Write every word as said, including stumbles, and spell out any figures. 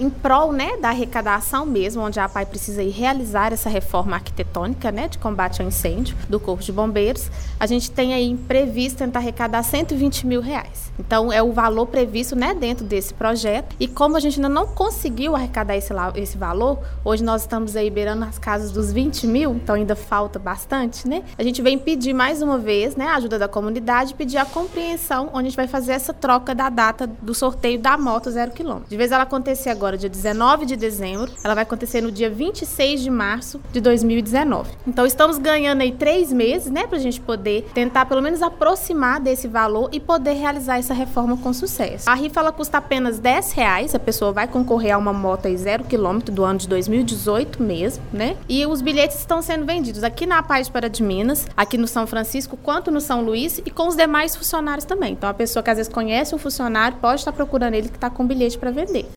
em prol, né, da arrecadação mesmo, onde a APAI precisa ir realizar essa reforma arquitetônica, né, de combate ao incêndio do Corpo de Bombeiros. A gente tem aí previsto tentar arrecadar cento e vinte mil reais. Então, é o valor previsto, né, dentro desse projeto. E como a gente ainda não conseguiu arrecadar esse, esse valor, hoje nós estamos aí beirando as casas dos vinte mil, então ainda falta bastante, né? A gente vem pedir mais uma vez, né, a ajuda da comunidade, pedir a compreensão, onde a gente vai fazer essa troca da data do sorteio da moto zero quilômetro. De vez ela acontecer agora, dia dezenove de dezembro, ela vai acontecer no dia vinte e seis de março de dois mil e dezenove. Então, estamos ganhando aí três meses, né, pra gente poder tentar pelo menos aproximar desse valor e poder realizar essa reforma com sucesso. A rifa, ela custa apenas dez reais, a pessoa vai concorrer a uma moto aí zero quilômetro do ano de dois mil e dezoito mesmo, né? E os bilhetes estão sendo vendidos aqui na APAI de Pará de Minas, aqui no São Francisco, quanto no São Luís e com os demais funcionários também. Então, a pessoa que às vezes conhece um funcionário pode estar procurando ele que está com bilhete para vender.